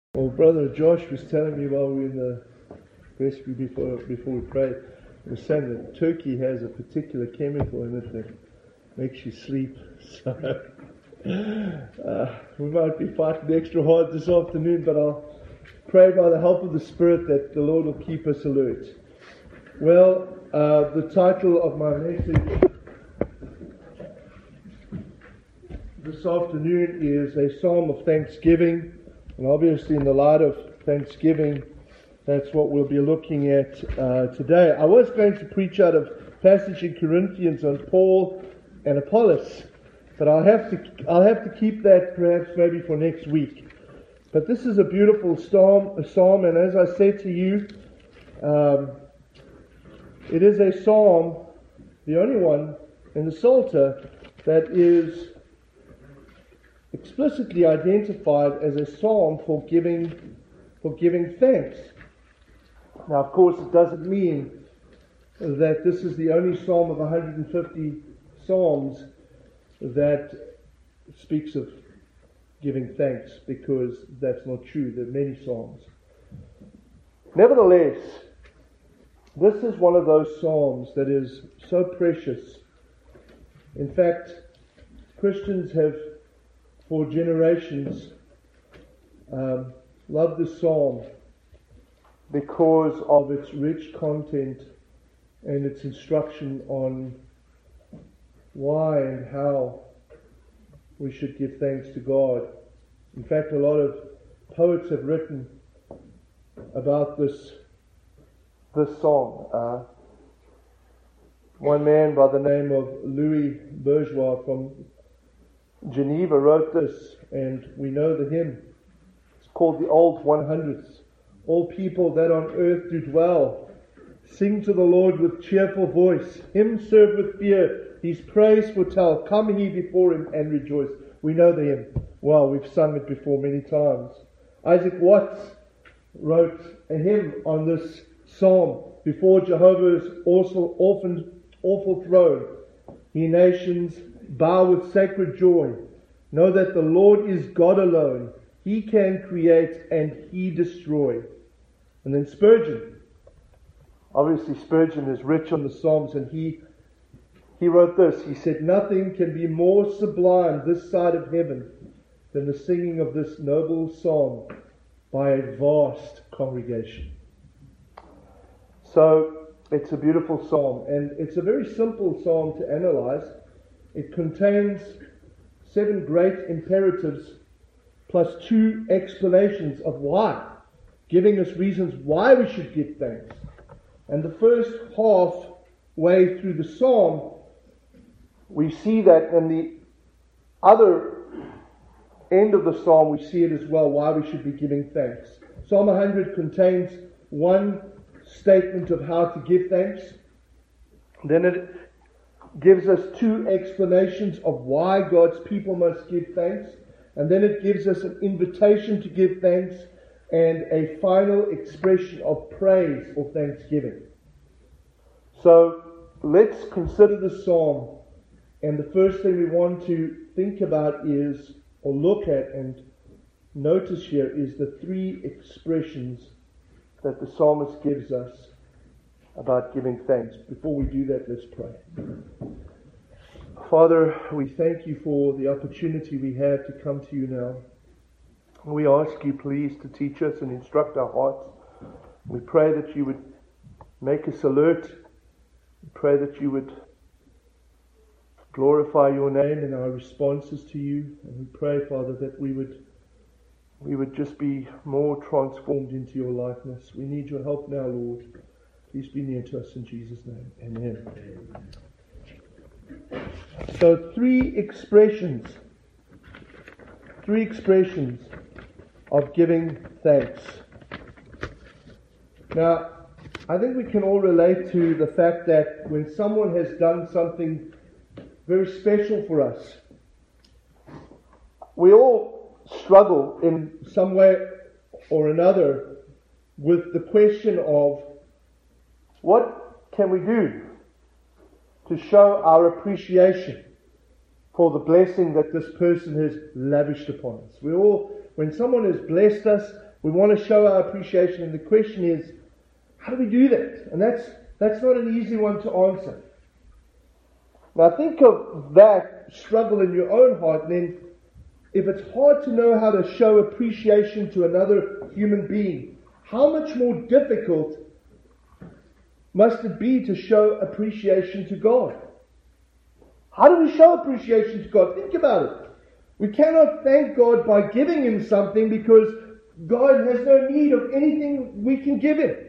Well, Brother Josh was telling me while we were in the rescue before we prayed, he was saying that turkey has a particular chemical in it that makes you sleep. So we might be fighting extra hard this afternoon, but I'll pray by the help of the Spirit that the Lord will keep us alert. Well, the title of my message this afternoon is a psalm of thanksgiving. And obviously in the light of Thanksgiving, that's what we'll be looking at today. I was going to preach out of passage in Corinthians on Paul and Apollos, but I'll have to keep that perhaps maybe for next week. But this is a beautiful psalm, and as I said to you, it is a psalm, the only one in the Psalter that is explicitly identified as a psalm for giving thanks. Now, of course, it doesn't mean that this is the only psalm of 150 psalms that speaks of giving thanks, because that's not true. There are many psalms. Nevertheless, this is one of those psalms that is so precious. In fact, Christians have for generations loved this psalm because of its rich content and its instruction on why and how we should give thanks to God. In fact, a lot of poets have written about this psalm. One man by the name of Louis Bourgeois from Geneva wrote this, and we know the hymn. It's called the Old 100s. All people that on earth do dwell, sing to the Lord with cheerful voice. Him serve with fear, His praise foretell. Come ye before Him and rejoice. We know the hymn. Well, we've sung it before many times. Isaac Watts wrote a hymn on this psalm. Before Jehovah's awful throne, ye nations, bow with sacred joy. Know that the Lord is God alone. He can create and He destroy. And then Spurgeon. Obviously Spurgeon is rich on the Psalms, and he wrote this. He said, "Nothing can be more sublime this side of heaven than the singing of this noble psalm by a vast congregation." So it's a beautiful psalm, and it's a very simple psalm to analyze. It contains 7 great imperatives plus 2 explanations of why, giving us reasons why we should give thanks. And the first half way through the psalm, we see that in the other end of the psalm, we see it as well, why we should be giving thanks. Psalm 100 contains 1 statement of how to give thanks. Then it gives us 2 explanations of why God's people must give thanks. And then it gives us an invitation to give thanks and a final expression of praise or thanksgiving. So let's consider the psalm. And the first thing we want to think about is, or look at and notice here, is the 3 expressions that the psalmist gives us about giving thanks. Before we do that, let's pray. Father, we thank you for the opportunity we have to come to you now. We ask you, please, to teach us and instruct our hearts. We pray that you would make us alert. We pray that you would glorify your name in our responses to you. And we pray, Father, that we would just be more transformed into your likeness. We need your help now, Lord. Please be near to us in Jesus' name. Amen. So 3 expressions of giving thanks. Now, I think we can all relate to the fact that when someone has done something very special for us, we all struggle in some way or another with the question of, what can we do to show our appreciation for the blessing that this person has lavished upon us? We all, when someone has blessed us, We want to show our appreciation, and the question is, how do we do that? And that's not an easy one to answer. Now think of that struggle in your own heart, and then if it's hard to know how to show appreciation to another human being, how much more difficult must it be to show appreciation to God? How do we show appreciation to God? Think about it. We cannot thank God by giving Him something because God has no need of anything we can give Him.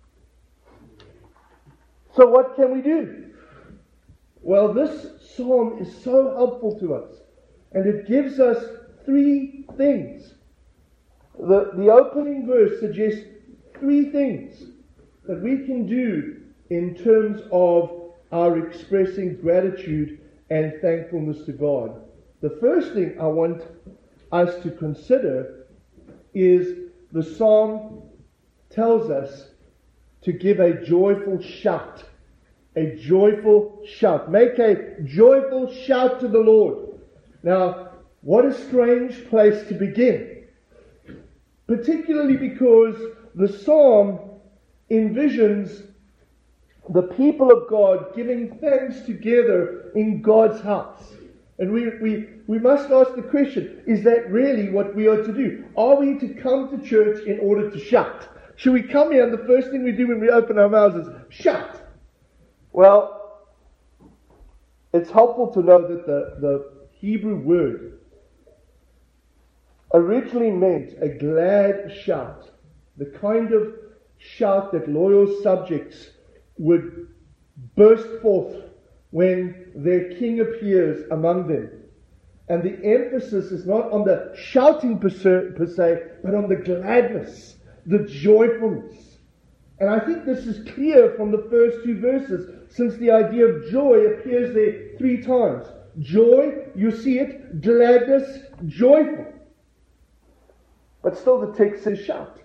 So what can we do? Well, this psalm is so helpful to us, and it gives us three things. The opening verse suggests three things that we can do in terms of our expressing gratitude and thankfulness to God. The first thing I want us to consider is the psalm tells us to give a joyful shout. A joyful shout. Make a joyful shout to the Lord. Now, what a strange place to begin. Particularly because the psalm envisions the people of God giving thanks together in God's house. And we must ask the question, is that really what we are to do? Are we to come to church in order to shout? Should we come here and the first thing we do when we open our mouths is shout? Well, it's helpful to know that the Hebrew word originally meant a glad shout, the kind of shout that loyal subjects would burst forth when their king appears among them. And the emphasis is not on the shouting per se, but on the gladness, the joyfulness. And I think this is clear from the first two verses, since the idea of joy appears there three times. Joy, you see it, gladness, joyful. But still the text says shout.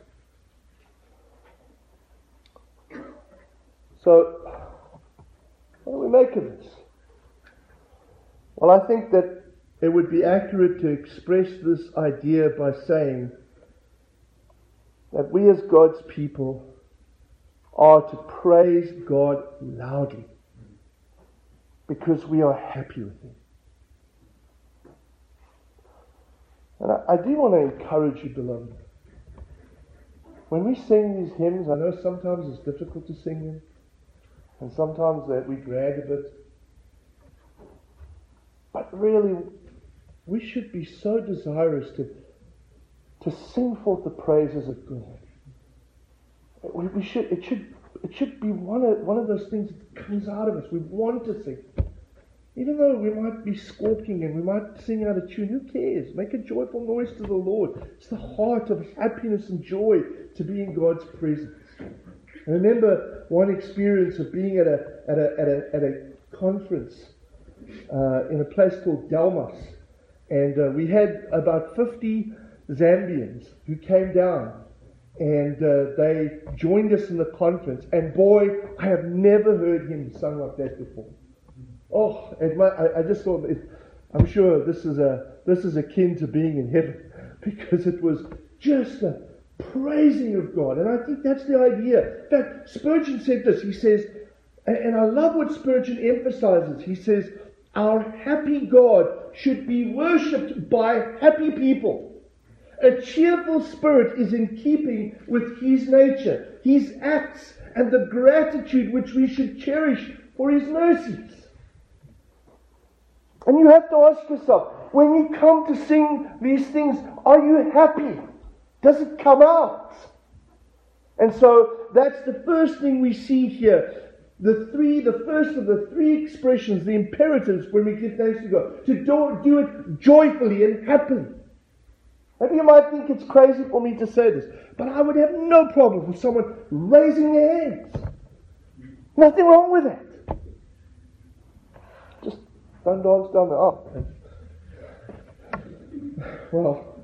So, what do we make of this? Well, I think that it would be accurate to express this idea by saying that we as God's people are to praise God loudly because we are happy with Him. And I do want to encourage you, beloved. When we sing these hymns, I know sometimes it's difficult to sing them, and sometimes that we drag a bit. But really, we should be so desirous to sing forth the praises of God. It should be one of those things that comes out of us. We want to sing. Even though we might be squawking and we might sing out of tune, who cares? Make a joyful noise to the Lord. It's the heart of happiness and joy to be in God's presence. I remember one experience of being at a conference in a place called Delmas, and we had about 50 Zambians who came down, and they joined us in the conference. And boy, I have never heard him sung like that before. Oh, I just thought, I'm sure this is akin to being in heaven, because it was just a praising of God. And I think that's the idea. In fact, Spurgeon said this. He says, and I love what Spurgeon emphasizes. He says, our happy God should be worshipped by happy people. A cheerful spirit is in keeping with His nature, His acts, and the gratitude which we should cherish for His mercies. And you have to ask yourself, when you come to sing these things, are you happy? Does it come out? And so that's the first thing we see here. The first of the three expressions, the imperatives when we give thanks to God, to do it joyfully and happily. Maybe you might think it's crazy for me to say this, but I would have no problem with someone raising their hands. Nothing wrong with that. Just don't dance down the aisle. Well,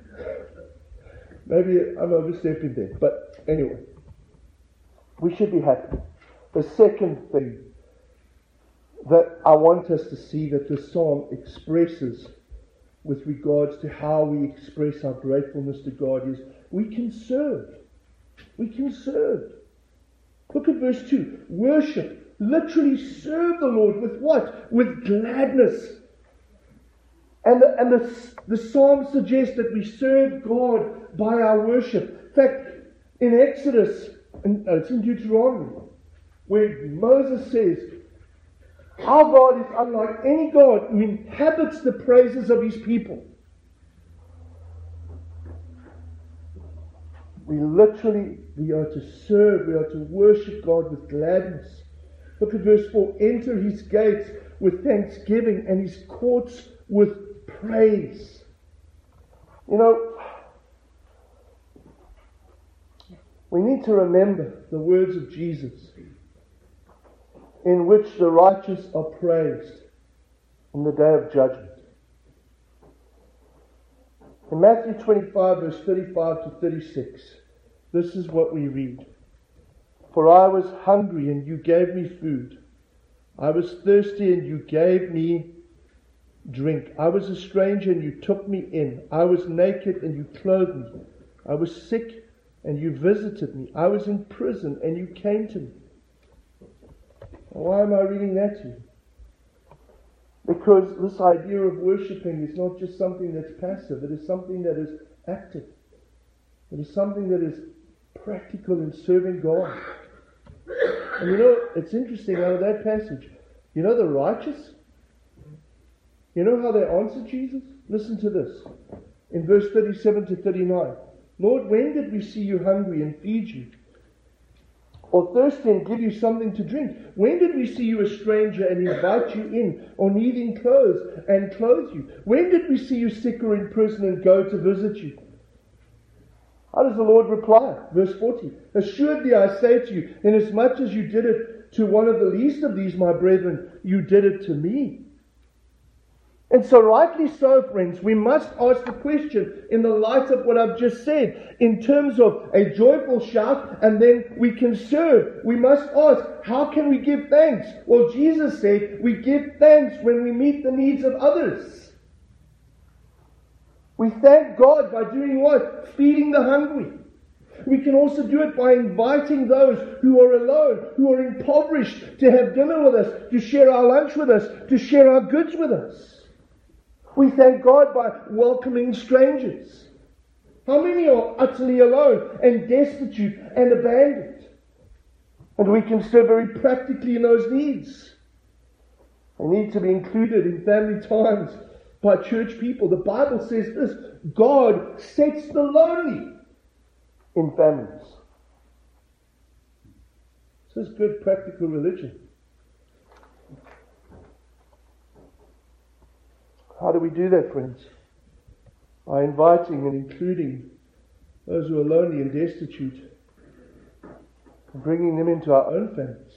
maybe I'm overstepping there, but anyway, we should be happy. The second thing that I want us to see that the psalm expresses with regards to how we express our gratefulness to God is we can serve. We can serve. Look at verse 2. Worship. Literally serve the Lord with what? With gladness. And the psalm suggests that we serve God by our worship. In fact, in Exodus, it's in Deuteronomy, where Moses says, our God is unlike any God who inhabits the praises of his people. We are to serve, we are to worship God with gladness. Look at verse 4. Enter his gates with thanksgiving and his courts with praise. You know, we need to remember the words of Jesus, in which the righteous are praised on the day of judgment. In Matthew 25, verse 35 to 36, this is what we read. For I was hungry, and you gave me food. I was thirsty, and you gave me drink. I was a stranger, and you took me in. I was naked, and you clothed me. I was sick, and you visited me. I was in prison, and you came to me. Why am I reading that to you? Because this idea of worshipping is not just something that's passive. It is something that is active. It is something that is practical in serving God. And you know, it's interesting out of that passage. You know the righteous? You know how they answer Jesus? Listen to this. In verse 37 to 39. Lord, when did we see you hungry and feed you? Or thirsty and give you something to drink? When did we see you a stranger and invite you in, or needing clothes and clothe you? When did we see you sick or in prison and go to visit you? How does the Lord reply? Verse 40. Assuredly I say to you, inasmuch as you did it to one of the least of these my brethren, you did it to me. And so rightly so, friends, we must ask the question in the light of what I've just said, in terms of a joyful shout, and then we can serve. We must ask, how can we give thanks? Well, Jesus said we give thanks when we meet the needs of others. We thank God by doing what? Feeding the hungry. We can also do it by inviting those who are alone, who are impoverished, to have dinner with us, to share our lunch with us, to share our goods with us. We thank God by welcoming strangers. How many are utterly alone and destitute and abandoned? And we can serve very practically in those needs. They need to be included in family times by church people. The Bible says this: God sets the lonely in families. This is good practical religion. How do we do that, friends? By inviting and including those who are lonely and destitute, and bringing them into our own families.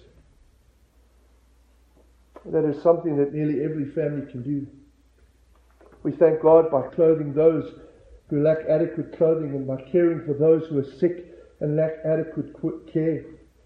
That is something that nearly every family can do. We thank God by clothing those who lack adequate clothing, and by caring for those who are sick and lack adequate care.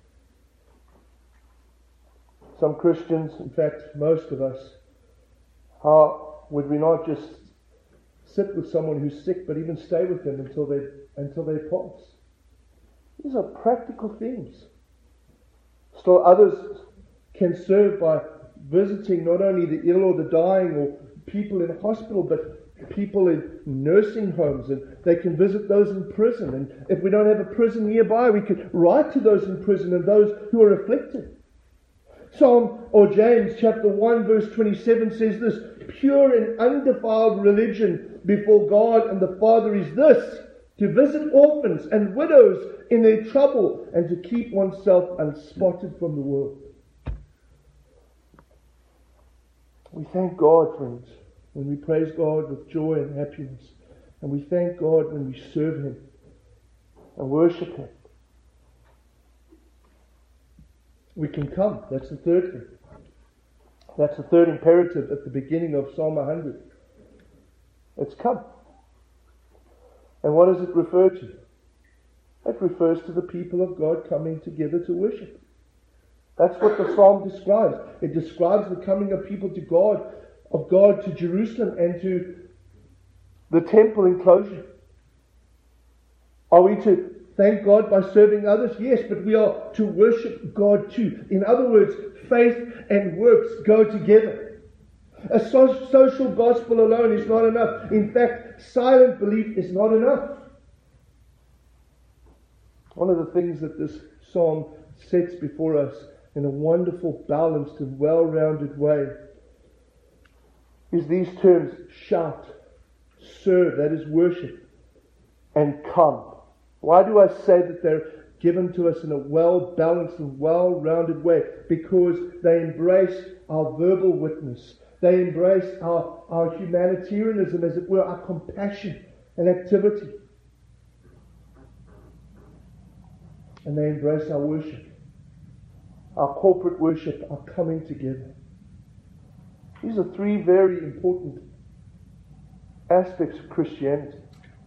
Some Christians, in fact most of us, how would we not just sit with someone who's sick, but even stay with them until they pass? These are practical things. Still others can serve by visiting not only the ill or the dying or people in hospital, but people in nursing homes, and they can visit those in prison. And if we don't have a prison nearby, we could write to those in prison and those who are afflicted. James chapter 1 verse 27 says this: pure and undefiled religion before God and the Father is this, to visit orphans and widows in their trouble, and to keep oneself unspotted from the world. We thank God, friends, when we praise God with joy and happiness. And we thank God when we serve Him and worship Him. We can come. That's the third thing. That's the third imperative at the beginning of Psalm 100. It's come. And what does it refer to? It refers to the people of God coming together to worship. That's what the psalm describes. It describes the coming of people to God, of God to Jerusalem, and to the temple enclosure. Are we to thank God by serving others? Yes, but we are to worship God too. In other words, faith and works go together. A social gospel alone is not enough. In fact, silent belief is not enough. One of the things that this psalm sets before us in a wonderful, balanced and well-rounded way is these terms: shout, serve, that is worship, and come. Why do I say that they're given to us in a well-balanced and well-rounded way? Because they embrace our verbal witness. They embrace our humanitarianism, as it were, our compassion and activity. And they embrace our worship, our corporate worship, our coming together. These are three very important aspects of Christianity.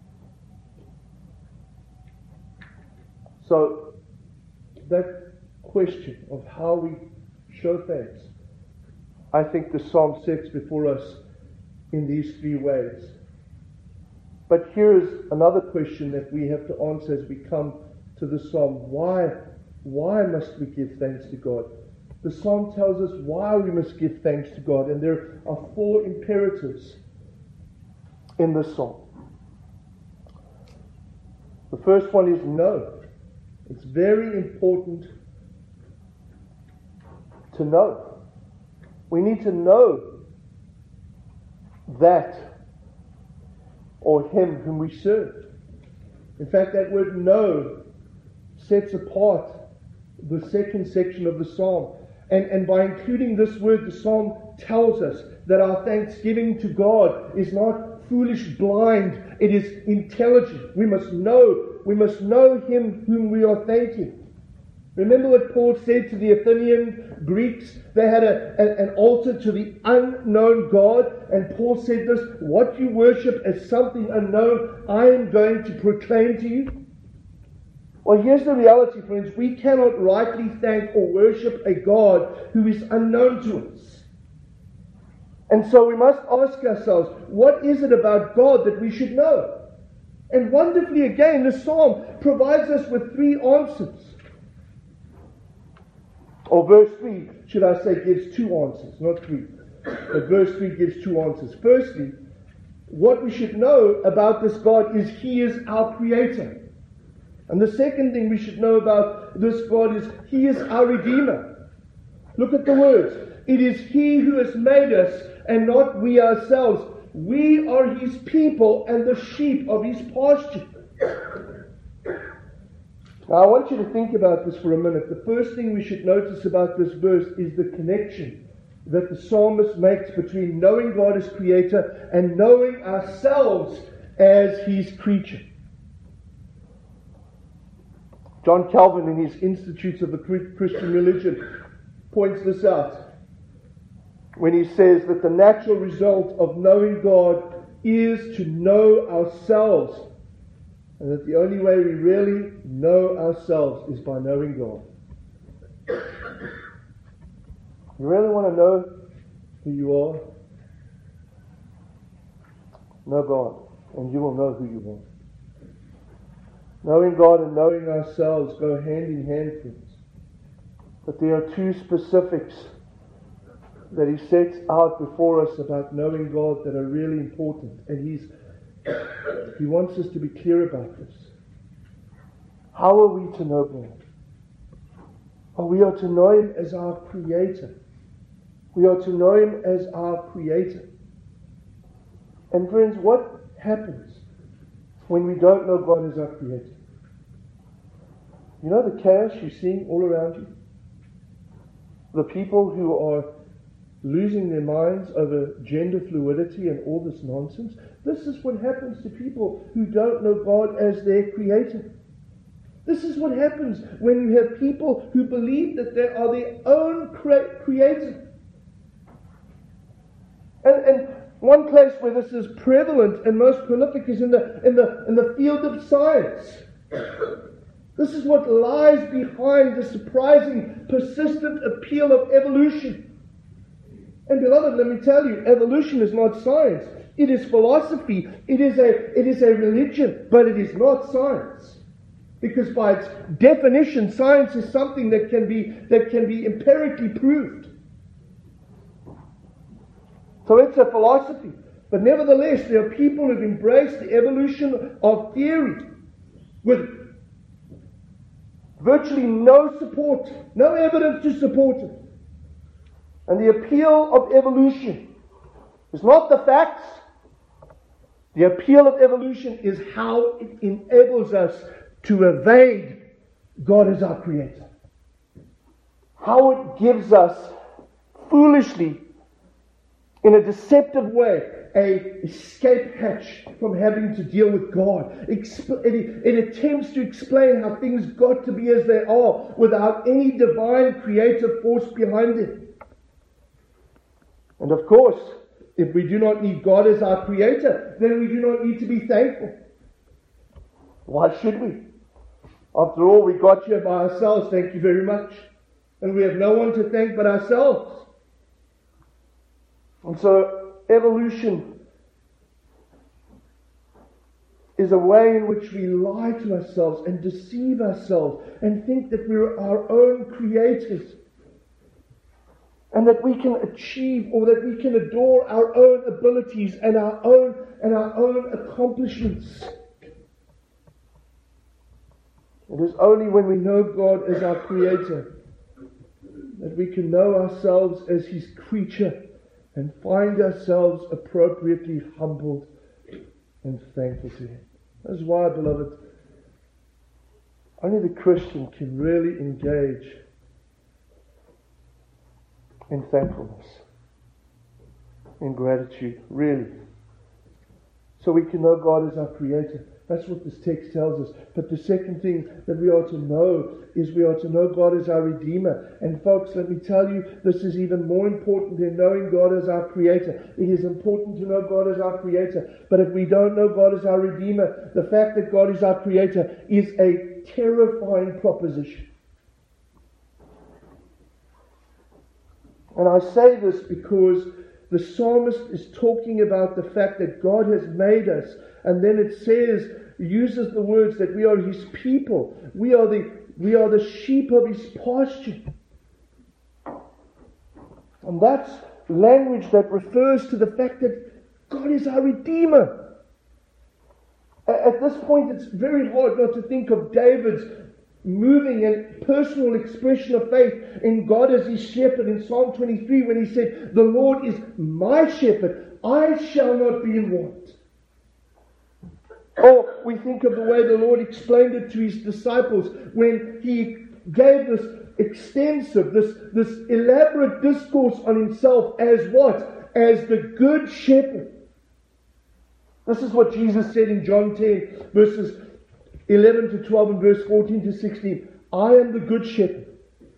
So, that question of how we show thanks, I think the psalm sets before us in these three ways. But here is another question that we have to answer as we come to the psalm. Why must we give thanks to God? The psalm tells us why we must give thanks to God, and there are four imperatives in the psalm. The first one is know. It's very important to know. We need to know that, or Him whom we serve. In fact, that word know sets apart the second section of the psalm. And by including this word, the psalm tells us that our thanksgiving to God is not foolish, blind. It is intelligent. We must know Him whom we are thanking. Remember what Paul said to the Athenian Greeks? They had an altar to the unknown God. And Paul said this: what you worship as something unknown, I am going to proclaim to you. Well, here's the reality, friends. We cannot rightly thank or worship a God who is unknown to us. And so we must ask ourselves, what is it about God that we should know? And wonderfully, again, the psalm provides us with three answers. Or verse 3, should I say, gives two answers, not three. But verse 3 gives two answers. Firstly, what we should know about this God is He is our Creator. And the second thing we should know about this God is He is our Redeemer. Look at the words. It is He who has made us and not we ourselves. We are His people and the sheep of His pasture. Now I want you to think about this for a minute. The first thing we should notice about this verse is the connection that the psalmist makes between knowing God as Creator and knowing ourselves as His creature. John Calvin, in his Institutes of the Christian Religion, points this out when he says that the natural result of knowing God is to know ourselves, and that the only way we really know ourselves is by knowing God. You really want to know who you are? Know God, and you will know who you are. Knowing God and knowing ourselves go hand in hand, friends. But there are two specifics that he sets out before us about knowing God that are really important. And he wants us to be clear about this. How are we to know God? Well, we are to know Him as our Creator. We are to know Him as our Creator. And friends, what happens when we don't know God as our Creator? You know the chaos you're seeing all around you? The people who are losing their minds over gender fluidity and all this nonsense. This is what happens to people who don't know God as their Creator. This is what happens when you have people who believe that they are their own creator. And one place where this is prevalent and most prolific is in the field of science. This is what lies behind the surprising, persistent appeal of evolution. And beloved, let me tell you, evolution is not science. It is philosophy. It is a religion, but it is not science. Because by its definition, science is something that can be empirically proved. So it's a philosophy. But nevertheless, there are people who've embraced the evolution of theory with virtually no support, no evidence to support it. And the appeal of evolution is not the facts. The appeal of evolution is how it enables us to evade God as our Creator. How it gives us foolishly, in a deceptive way, a escape hatch from having to deal with God. It attempts to explain how things got to be as they are without any divine creative force behind it. And of course, if we do not need God as our Creator, then we do not need to be thankful. Why should we? After all, we got here by ourselves, thank you very much. And we have no one to thank but ourselves. And so, evolution is a way in which we lie to ourselves and deceive ourselves and think that we're our own creators and that we can achieve or that we can adore our own abilities and our own accomplishments. It is only when we know God as our Creator that we can know ourselves as His creature and find ourselves appropriately humbled and thankful to Him. That's why, beloved, only the Christian can really engage in thankfulness, in gratitude, really. So we can know God as our Creator. That's what this text tells us. But the second thing that we are to know is we are to know God as our Redeemer. And folks, let me tell you, this is even more important than knowing God as our Creator. It is important to know God as our Creator. But if we don't know God as our Redeemer, the fact that God is our Creator is a terrifying proposition. And I say this because the psalmist is talking about the fact that God has made us, and then it uses the words that we are His people. We are the sheep of His pasture. And that's language that refers to the fact that God is our Redeemer. At this point, it's very hard not to think of David's moving and personal expression of faith in God as his shepherd in Psalm 23 when he said, "The Lord is my shepherd, I shall not be in want." Or we think of the way the Lord explained it to His disciples when He gave this extensive, this elaborate discourse on Himself as what? As the Good Shepherd. This is what Jesus said in John 10, verses 11 to 12 and verse 14 to 16. I am the Good Shepherd.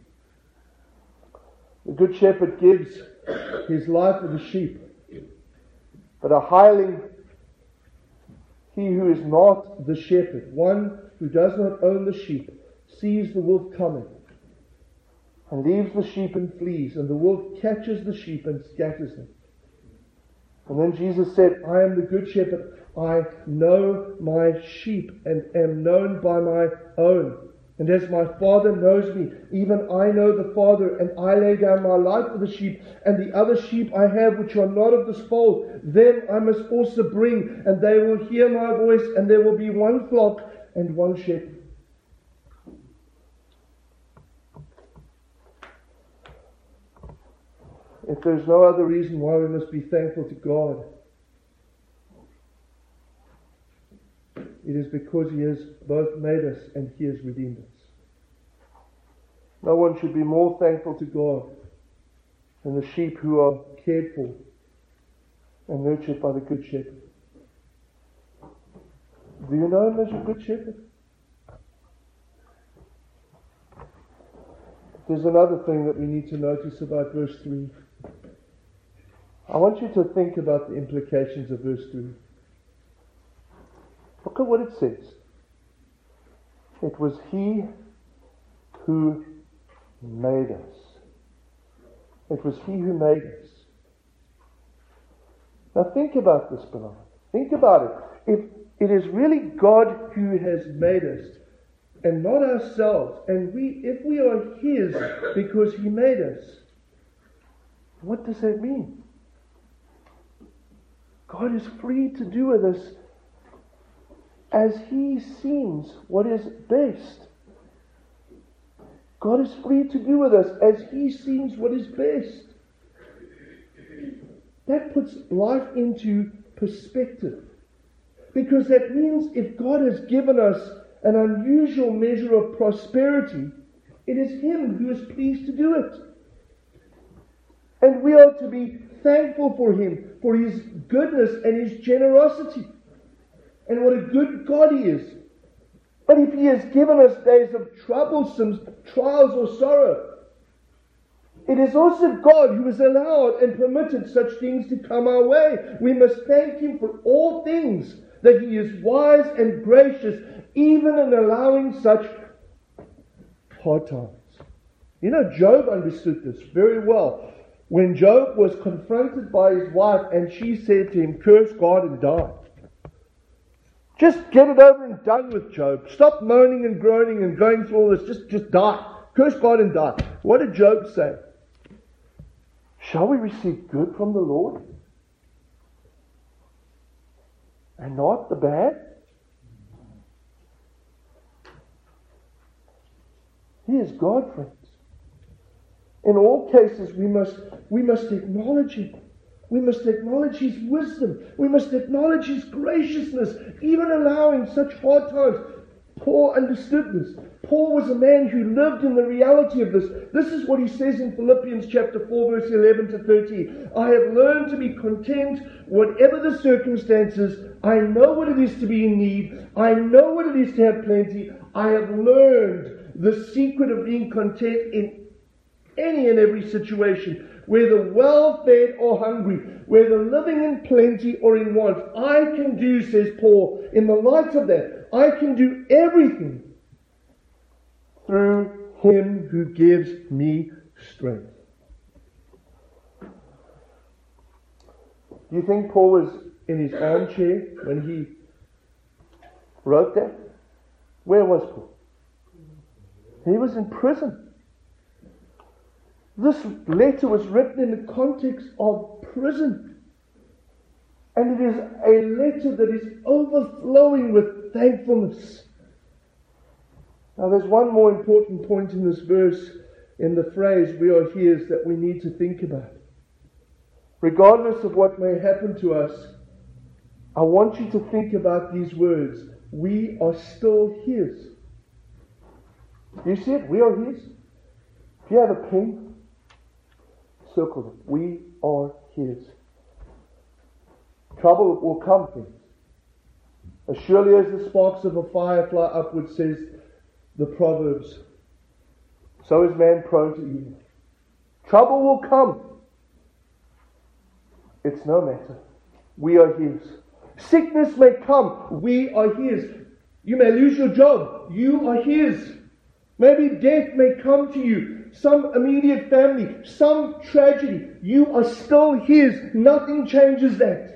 The Good Shepherd gives his life for the sheep. But a hireling, he who is not the shepherd, one who does not own the sheep, sees the wolf coming and leaves the sheep and flees, and the wolf catches the sheep and scatters them. And then Jesus said, I am the Good Shepherd. I know my sheep and am known by my own. And as my Father knows me, even I know the Father, and I lay down my life for the sheep. And the other sheep I have which are not of this fold, them I must also bring, and they will hear my voice, and there will be one flock and one shepherd. If there's no other reason why we must be thankful to God, it is because He has both made us and He has redeemed us. No one should be more thankful to God than the sheep who are cared for and nurtured by the Good Shepherd. Do you know Him as your Good Shepherd? There's another thing that we need to notice about verse 3. I want you to think about the implications of verse 3. Look at what it says. It was He who made us. It was He who made us. Now think about this, beloved. Think about it. If it is really God who has made us, and not ourselves, and if we are His because He made us, what does that mean? God is free to do with us as He seems what is best. God is free to do with us as He seems what is best. That puts life into perspective. Because that means if God has given us an unusual measure of prosperity, it is Him who is pleased to do it. And we are to be thankful for Him, for His goodness and His generosity. And what a good God He is. But if He has given us days of troublesome trials or sorrow, it is also God who has allowed and permitted such things to come our way. We must thank Him for all things, that He is wise and gracious, even in allowing such hard times. You know, Job understood this very well. When Job was confronted by his wife and she said to him, curse God and die. Just get it over and done with, Job. Stop moaning and groaning and going through all this. Just die. Curse God and die. What did Job say? Shall we receive good from the Lord and not the bad? He is God, friends. In all cases, we must acknowledge Him. We must acknowledge His wisdom. We must acknowledge His graciousness, even allowing such hard times. Paul understood this. Paul was a man who lived in the reality of this. This is what he says in Philippians chapter 4, verse 11 to 13. I have learned to be content, whatever the circumstances. I know what it is to be in need. I know what it is to have plenty. I have learned the secret of being content in any and every situation, whether well-fed or hungry, whether living in plenty or in want. I can do, says Paul, in the light of that, I can do everything through Him who gives me strength. Do you think Paul was in his armchair when he wrote that? Where was Paul? He was in prison. This letter was written in the context of prison. And it is a letter that is overflowing with thankfulness. Now there's one more important point in this verse, in the phrase, we are His, that we need to think about. Regardless of what may happen to us, I want you to think about these words. We are still His. You see it? We are His. If you have a pen, circle it. We are His. Trouble will come, friends. As surely as the sparks of a fire fly upward, says the Proverbs, so is man prone to evil. Trouble will come. It's no matter. We are His. Sickness may come. We are His. You may lose your job. You are His. Maybe death may come to you. Some immediate family. Some tragedy. You are still His. Nothing changes that.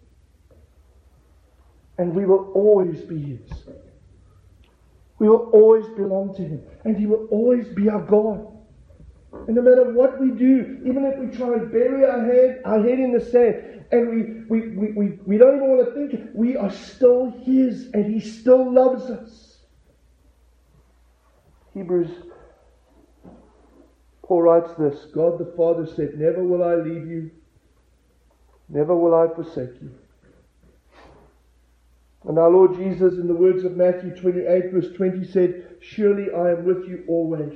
And we will always be His. We will always belong to Him. And He will always be our God. And no matter what we do, even if we try and bury our head in the sand, and we don't even want to think, we are still His, and He still loves us. Hebrews, Paul writes this, God the Father said, never will I leave you, never will I forsake you. And our Lord Jesus, in the words of Matthew 28 verse 20, said, surely I am with you always.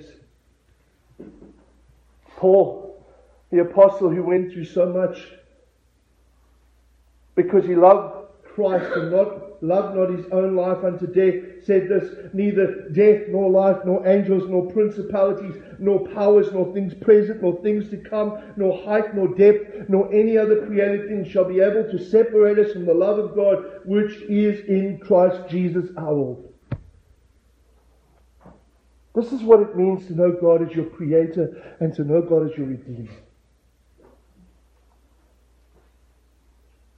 Paul, the apostle who went through so much because he loved Christ and loved not his own life unto death, said this, neither death nor life, nor angels, nor principalities, nor powers, nor things present, nor things to come, nor height, nor depth, nor any other created thing shall be able to separate us from the love of God which is in Christ Jesus our Lord. This is what it means to know God as your Creator and to know God as your Redeemer.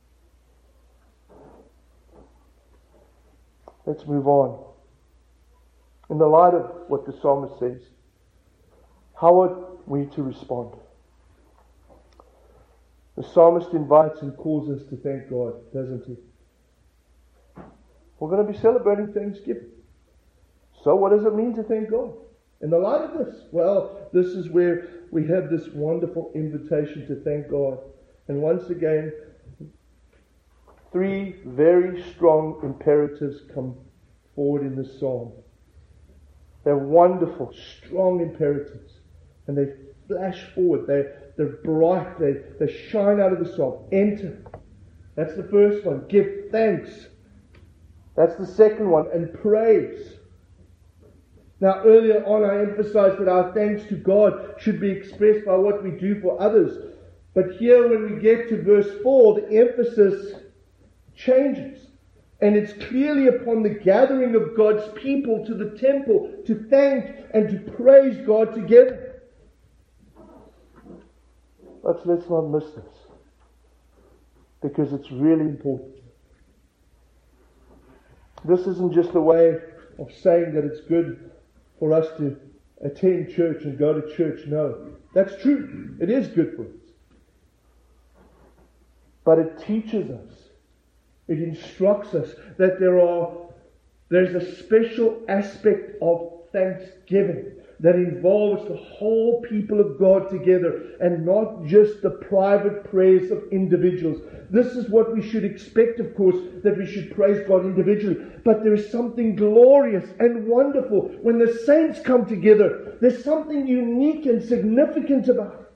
Let's move on. In the light of what the psalmist says, how are we to respond? The psalmist invites and calls us to thank God, doesn't he? We're going to be celebrating Thanksgiving. So what does it mean to thank God? In the light of this, well, this is where we have this wonderful invitation to thank God. And once again, three very strong imperatives come forward in this psalm. They're wonderful, strong imperatives. And they flash forward. They're bright. They shine out of the psalm. Enter. That's the first one. Give thanks. That's the second one. And praise. Now, earlier on I emphasized that our thanks to God should be expressed by what we do for others. But here when we get to verse 4, the emphasis changes. And it's clearly upon the gathering of God's people to the temple to thank and to praise God together. But let's not miss this, because it's really important. This isn't just a way of saying that it's good for us to attend church and go to church. No, that's true. It is good for us. But it teaches us, it instructs us that there's a special aspect of thanksgiving that involves the whole people of God together and not just the private prayers of individuals. This is what we should expect, of course, that we should praise God individually. But there is something glorious and wonderful when the saints come together. There's something unique and significant about it.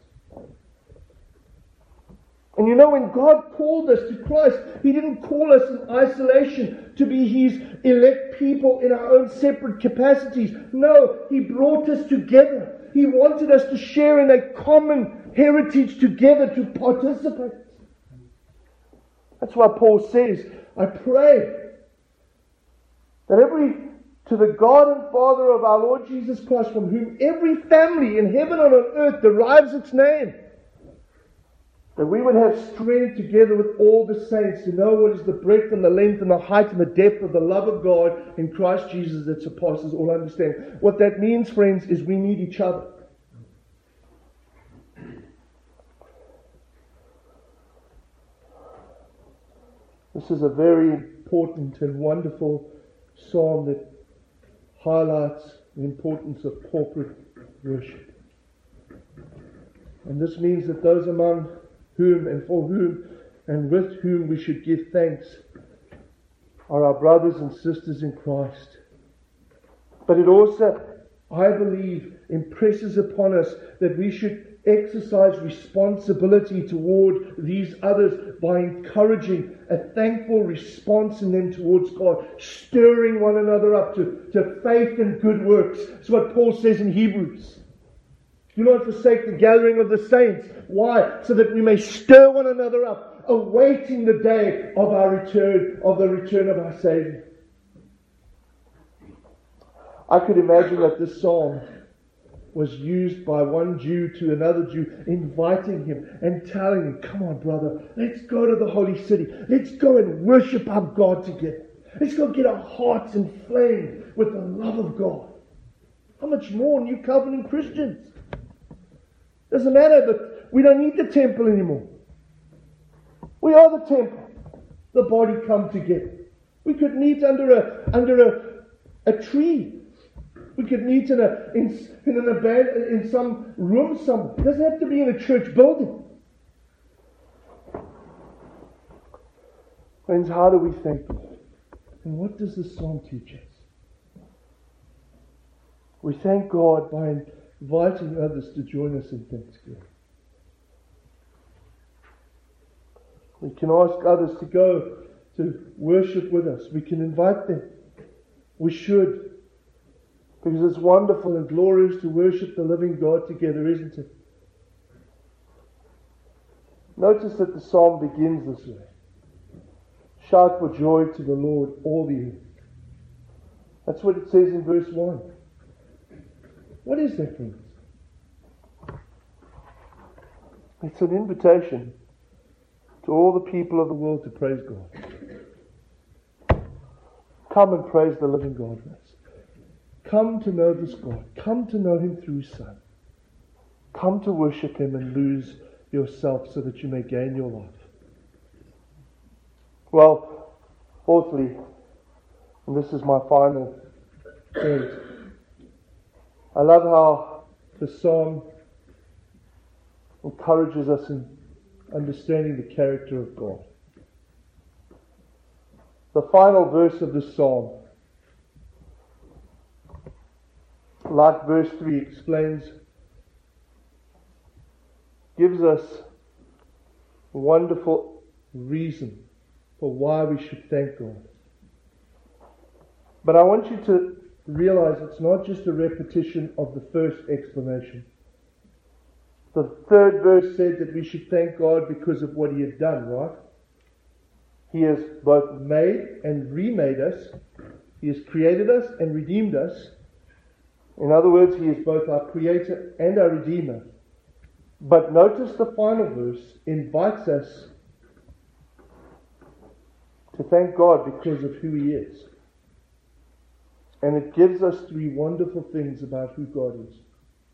And you know, when God called us to Christ, He didn't call us in isolation to be His elect people in our own separate capacities. No, He brought us together. He wanted us to share in a common heritage together, to participate. That's why Paul says, I pray that to the God and Father of our Lord Jesus Christ, from whom every family in heaven and on earth derives its name, that we would have strength together with all the saints to know what is the breadth and the length and the height and the depth of the love of God in Christ Jesus that surpasses all understanding. What that means, friends, is we need each other. This is a very important and wonderful psalm that highlights the importance of corporate worship. And this means that those among whom and for whom and with whom we should give thanks are our brothers and sisters in Christ. But it also, I believe, impresses upon us that we should exercise responsibility toward these others by encouraging a thankful response in them towards God, stirring one another up to faith and good works. It's what Paul says in Hebrews. Do not forsake the gathering of the saints. Why? So that we may stir one another up, awaiting the day of the return of our Savior. I could imagine that this psalm was used by one Jew to another Jew, inviting him and telling him, come on, brother, let's go to the holy city. Let's go and worship our God together. Let's go get our hearts inflamed with the love of God. How much more New Covenant Christians? Doesn't matter, but we don't need the temple anymore. We are the temple. The body come together. We could meet under a tree. We could meet in some room somewhere. It doesn't have to be in a church building. Friends, how do we thank God? And what does this psalm teach us? We thank God by inviting others to join us in thanksgiving. We can ask others to go to worship with us. We can invite them. We should. Because it's wonderful and glorious to worship the living God together, isn't it? Notice that the psalm begins this way. Shout for joy to the Lord, all the earth. That's what it says in verse 1. What is that, friends? It's an invitation to all the people of the world to praise God. Come and praise the living God with us. Come to know this God. Come to know Him through His Son. Come to worship Him and lose yourself so that you may gain your life. Well, fourthly, and this is my final point, I love how the psalm encourages us in understanding the character of God. The final verse of the psalm, like verse 3 explains, gives us a wonderful reason for why we should thank God. But I want you to realize it's not just a repetition of the first explanation. The third verse said that we should thank God because of what He had done, right? He has both made and remade us. He has created us and redeemed us. In other words, He is both our Creator and our Redeemer. But notice the final verse invites us to thank God because of who He is. And it gives us three wonderful things about who God is.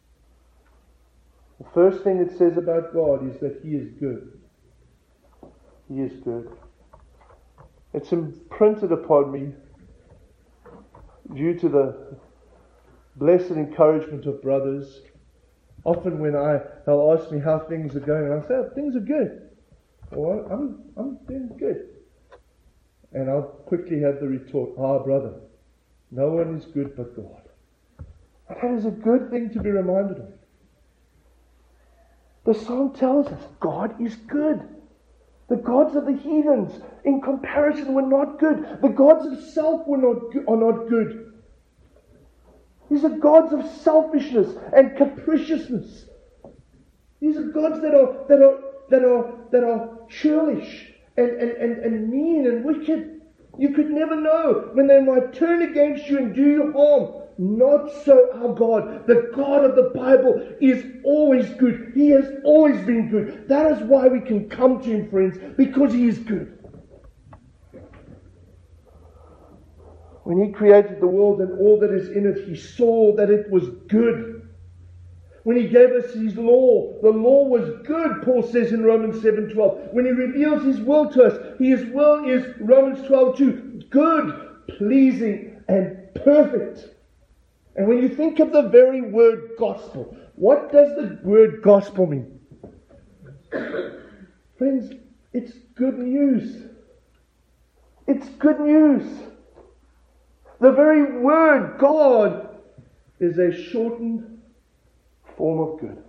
The first thing it says about God is that He is good. He is good. It's imprinted upon me due to the blessed encouragement of brothers. Often when they'll ask me how things are going, and I'll say, oh, things are good. Or I'm doing good. And I'll quickly have the retort, brother, no one is good but God. And that is a good thing to be reminded of. The psalm tells us God is good. The gods of the heathens, in comparison, were not good. The gods of self are not good. These are gods of selfishness and capriciousness. These are gods that are churlish and mean and wicked. You could never know when they might turn against you and do you harm. Not so our God. The God of the Bible is always good. He has always been good. That is why we can come to Him, friends, because He is good. When He created the world and all that is in it, He saw that it was good. When He gave us His law, the law was good, Paul says in Romans 7:12. When He reveals His will to us, His will is, Romans 12:2, good, pleasing, and perfect. And when you think of the very word gospel, what does the word gospel mean? Friends, it's good news. It's good news. The very word God is a shortened form of good.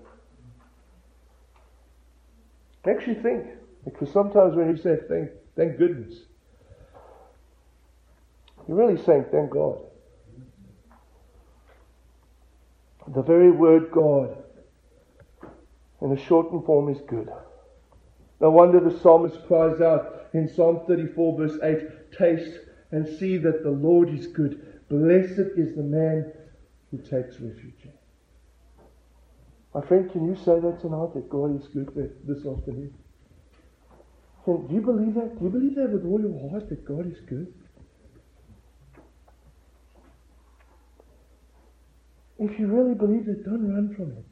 Actually think, because sometimes when you say thank goodness, you're really saying thank God. The very word God in a shortened form is good. No wonder the psalmist cries out in Psalm 34 verse 8, taste and see that the Lord is good. Blessed is the man who takes refuge in Him. My friend, can you say that tonight, that God is good this afternoon? Do you believe that? Do you believe that with all your heart, that God is good? If you really believe it, don't run from Him.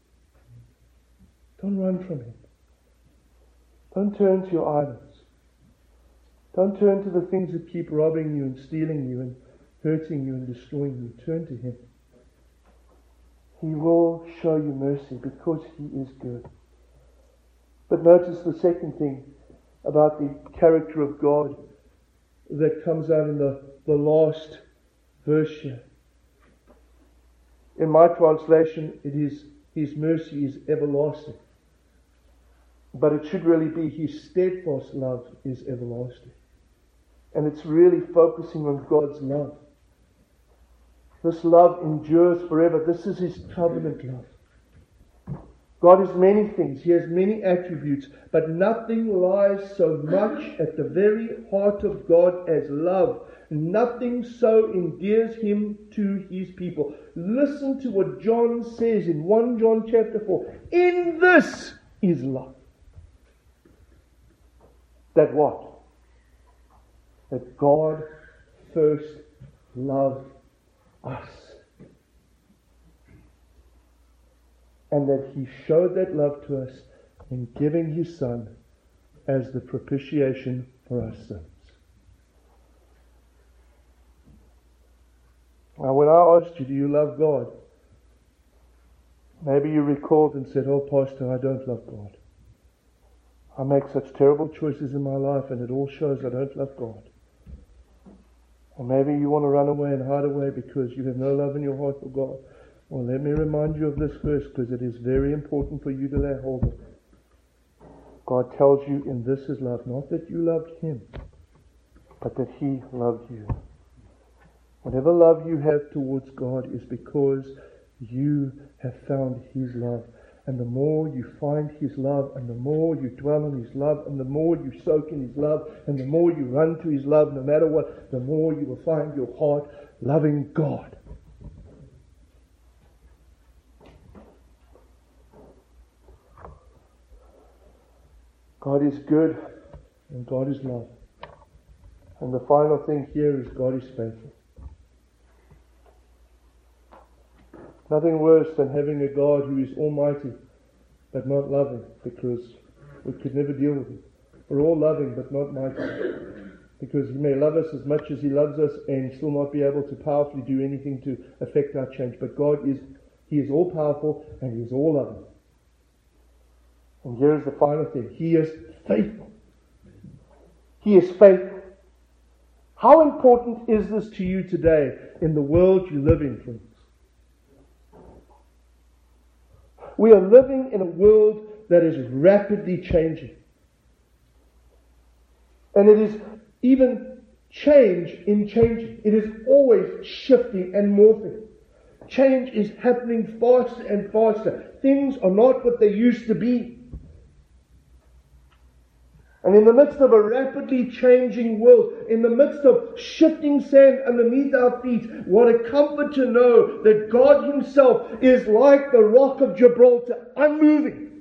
Don't run from Him. Don't turn to your idols. Don't turn to the things that keep robbing you and stealing you and hurting you and destroying you. Turn to Him. He will show you mercy because He is good. But notice the second thing about the character of God that comes out in the last verse here. In my translation, it is His mercy is everlasting. But it should really be His steadfast love is everlasting. And it's really focusing on God's love. This love endures forever. This is His covenant love. God is many things. He has many attributes. But nothing lies so much at the very heart of God as love. Nothing so endears Him to His people. Listen to what John says in 1 John chapter 4. In this is love. That what? That God first loved us. And that He showed that love to us in giving His Son as the propitiation for our sins. Now, when I asked you, do you love God? Maybe you recalled and said, oh, Pastor, I don't love God. I make such terrible choices in my life and it all shows I don't love God. Or maybe you want to run away and hide away because you have no love in your heart for God. Well, let me remind you of this verse because it is very important for you to lay hold of. God tells you in this is love, not that you loved Him, but that He loved you. Whatever love you have towards God is because you have found His love. And the more you find His love, and the more you dwell on His love, and the more you soak in His love, and the more you run to His love, no matter what, the more you will find your heart loving God. God is good, and God is love. And the final thing here is God is faithful. Nothing worse than having a God who is almighty but not loving, because we could never deal with Him. We're all loving but not mighty, because He may love us as much as He loves us and still not be able to powerfully do anything to affect our change. But God He is all powerful and He is all loving. And here's the final thing. He is faithful. He is faithful. How important is this to you today in the world you live in, friends? We are living in a world that is rapidly changing. And it is even change in changing. It is always shifting and morphing. Change is happening faster and faster. Things are not what they used to be. And in the midst of a rapidly changing world, in the midst of shifting sand underneath our feet, what a comfort to know that God Himself is like the rock of Gibraltar, unmoving,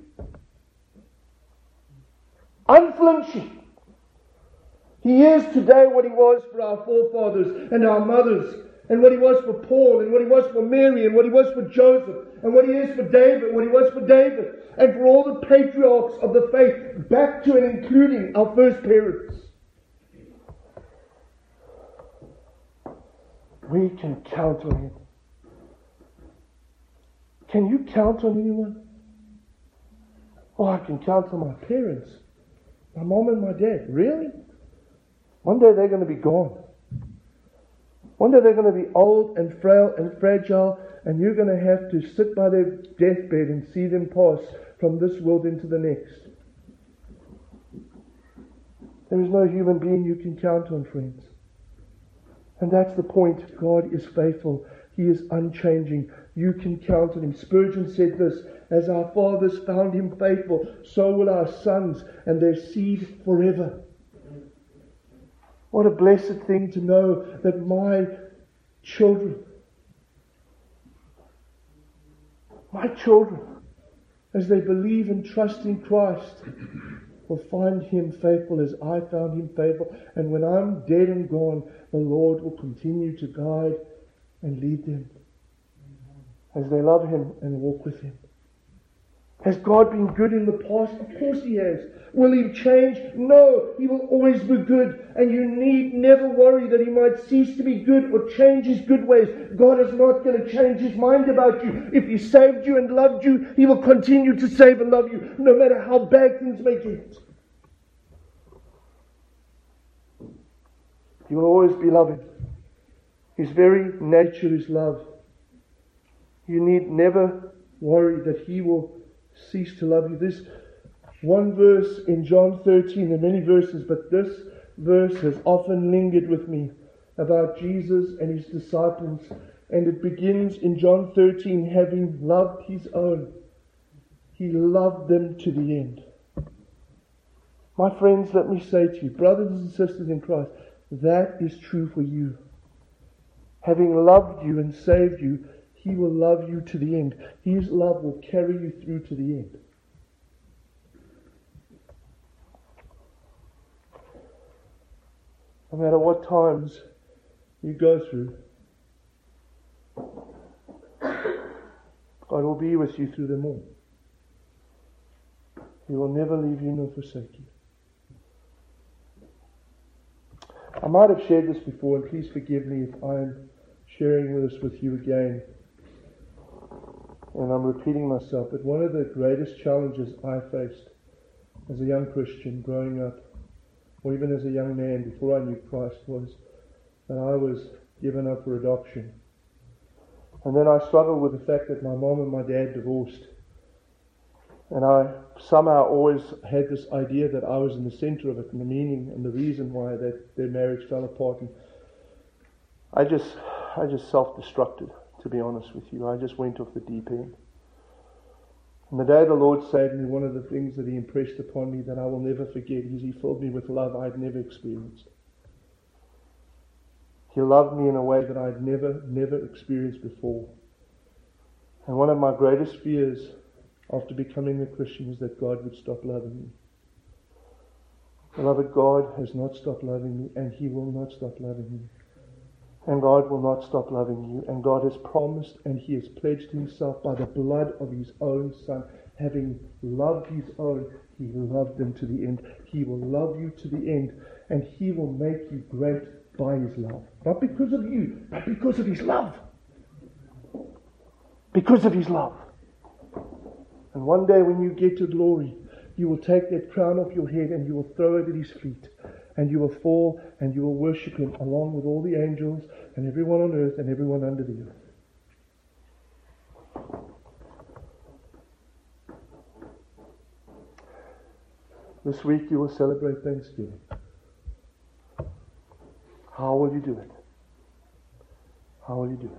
unflinching. He is today what He was for our forefathers and our mothers, and what He was for Paul, and what He was for Mary, and what He was for Joseph, and what He is for David, what He was for David, and for all the patriarchs of the faith, back to and including our first parents. We can count on Him. Can you count on anyone? Oh, I can count on my parents, my mom and my dad. Really? One day they're going to be gone. One day they're going to be old and frail and fragile, and you're going to have to sit by their deathbed and see them pass from this world into the next. There is no human being you can count on, friends. And that's the point. God is faithful. He is unchanging. You can count on Him. Spurgeon said this, as our fathers found Him faithful, so will our sons and their seed forever. What a blessed thing to know that my children, as they believe and trust in Christ, will find Him faithful as I found Him faithful. And when I'm dead and gone, the Lord will continue to guide and lead them as they love Him and walk with Him. Has God been good in the past? Of course He has. Will He change? No, He will always be good. And you need never worry that He might cease to be good or change His good ways. God is not going to change His mind about you. If He saved you and loved you, He will continue to save and love you, no matter how bad things may get. He will always be loving. His very nature is love. You need never worry that He will cease to love you. This one verse in John 13, there are many verses, but this verse has often lingered with me about Jesus and His disciples. And it begins in John 13, having loved His own, He loved them to the end. My friends, let me say to you, brothers and sisters in Christ, that is true for you. Having loved you and saved you, He will love you to the end. His love will carry you through to the end. No matter what times you go through, God will be with you through them all. He will never leave you nor forsake you. I might have shared this before, and please forgive me if I am sharing this with you again. And I'm repeating myself, but one of the greatest challenges I faced as a young Christian growing up, or even as a young man before I knew Christ, was that I was given up for adoption. And then I struggled with the fact that my mom and my dad divorced. And I somehow always had this idea that I was in the center of it, and the meaning and the reason why that their marriage fell apart. And I just self-destructed, to be honest with you. I just went off the deep end. And the day the Lord saved me, one of the things that He impressed upon me that I will never forget is He filled me with love I'd never experienced. He loved me in a way that I'd never experienced before. And one of my greatest fears after becoming a Christian is that God would stop loving me. Beloved, God has not stopped loving me, and He will not stop loving me. And God will not stop loving you. And God has promised, and He has pledged Himself by the blood of His own Son. Having loved His own, He loved them to the end. He will love you to the end, and He will make you great by His love. Not because of you, but because of His love. Because of His love. And one day when you get to glory, you will take that crown off your head and you will throw it at His feet. And you will fall and you will worship Him along with all the angels and everyone on earth and everyone under the earth. This week you will celebrate Thanksgiving. How will you do it? How will you do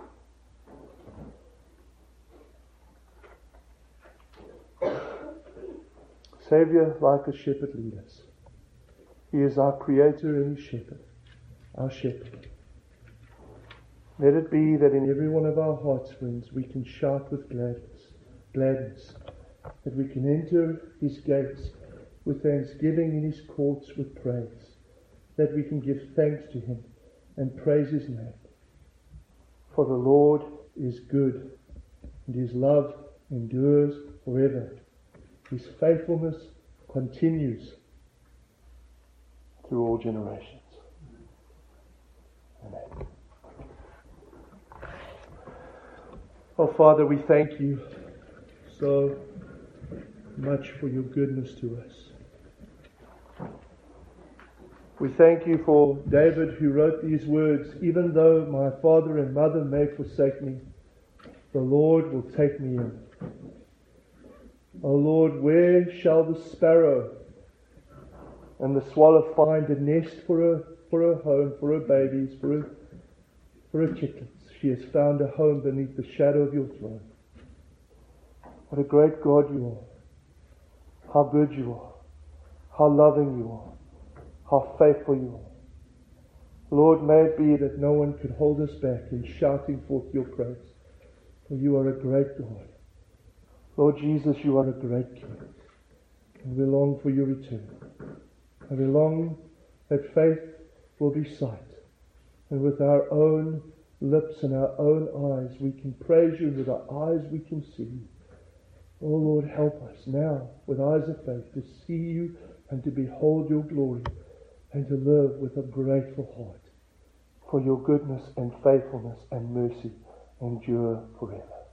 it? Savior, like a shepherd, lead us. He is our Creator and His shepherd, our shepherd. Let it be that in every one of our hearts, friends, we can shout with gladness, that we can enter His gates with thanksgiving, in His courts with praise, that we can give thanks to Him and praise His name. For the Lord is good, and His love endures forever. His faithfulness continues through all generations. Amen. Oh, Father, we thank You so much for Your goodness to us. We thank You for David, who wrote these words, even though my father and mother may forsake me, the Lord will take me in. O Lord, where shall the sparrow and the swallow find a nest for her home, for her babies, for her chicklets? She has found a home beneath the shadow of Your throne. What a great God You are. How good You are. How loving You are. How faithful You are. Lord, may it be that no one could hold us back in shouting forth Your praise. For You are a great God. Lord Jesus, You are a great King. And we long for Your return. And we long that faith will be sight. And with our own lips and our own eyes we can praise You. With our eyes we can see You. Oh Lord, help us now with eyes of faith to see You and to behold Your glory and to live with a grateful heart. For Your goodness and faithfulness and mercy endure forever.